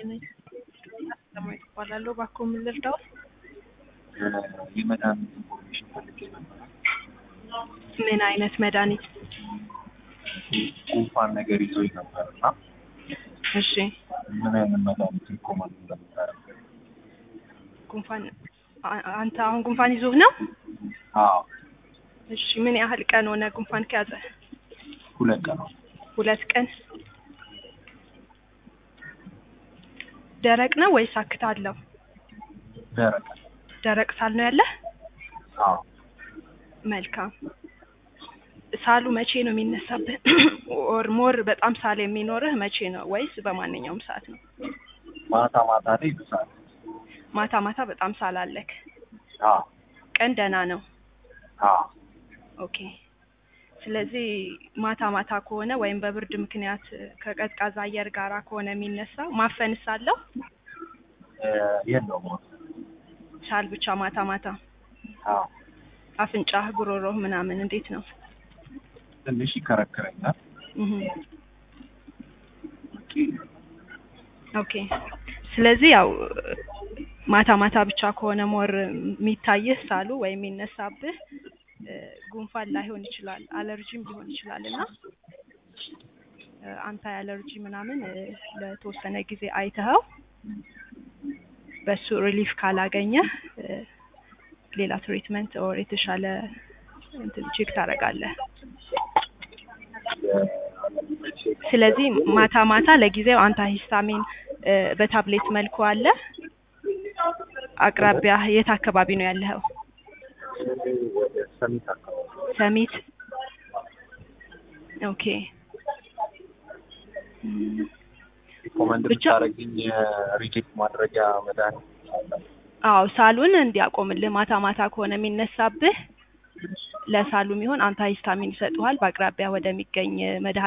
ነኝ። ሰማይ ተባላለሁ። ባኮ ምን ልርዳው? የመድኃኒት ኢንፎርሜሽን ፈልጌ ነበር። ምን አይነት መድኃኒት? ጉንፋን ነገር ይዞኝ ነበርና እሺ ምን አይነት መድኃኒት ሪኮመንድ እንደምታደርግ? ጉንፋን አንተ አሁን ጉንፋን ይዞህ ነው? አዎ። እሺ ምን ያህል ቀን ሆነ ጉንፋን ከያዘ? 2 ቀን ነው። 2 ቀን። ደረቅ ነው ወይስ አክታ አለው? ደረቅ። ደረቅ ሳል ነው ያለ? አዎ። መልካም። ሳሉ መቼ ነው የሚነሳብህ? ኦር ሞር በጣም ሳል የሚኖርህ መቼ ነው ወይስ በማንኛውም ሰዓት ነው? ማታ ማታ ላይ ይብሳል። ማታ ማታ በጣም ሳል አለክ? አዎ። ቀን ደህና ነው? አዎ። ኦኬ። ስለዚህ ማታ ማታ ከሆነ ወይም በብርድ ምክንያት ከቀዝቃዛ አየር ጋራ ከሆነ የሚነሳው ማፈንስ አለው? የለውም። ሳል ብቻ ማታ ማታ? አዎ። አፍንጫህ፣ ጉሮሮህ ምናምን እንዴት ነው? ትንሽ ይከረክረኛል። ኦኬ። ስለዚህ ያው ማታ ማታ ብቻ ከሆነ ሞር የሚታይህ ሳሉ ወይም የሚነሳብህ ጉንፋን ላይሆን ይችላል፣ አለርጂም ሊሆን ይችላልና አንተ አለርጂ ምናምን ለተወሰነ ጊዜ አይተኸው በሱ ሪሊፍ ካላገኘ ሌላ ትሪትመንት ኦር የተሻለ እንትን ቼክ ታደርጋለህ። ስለዚህ ማታ ማታ ለጊዜው አንታሂስታሚን በታብሌት መልኩ አለ። አቅራቢያ የት አካባቢ ነው ያለኸው? ሰሚት አካባቢ። ሰሚት። ኦኬ። ሪኮመንድ ብታደርግኝ ሪጀክት ማድረጊያ መድኃኒት? አዎ ሳሉን እንዲያቆምልህ ማታ ማታ ከሆነ የሚነሳብህ ለሳሉ የሚሆን አንታሂስታሚን ይሰጡሃል። በአቅራቢያ ወደሚገኝ መድኃኒት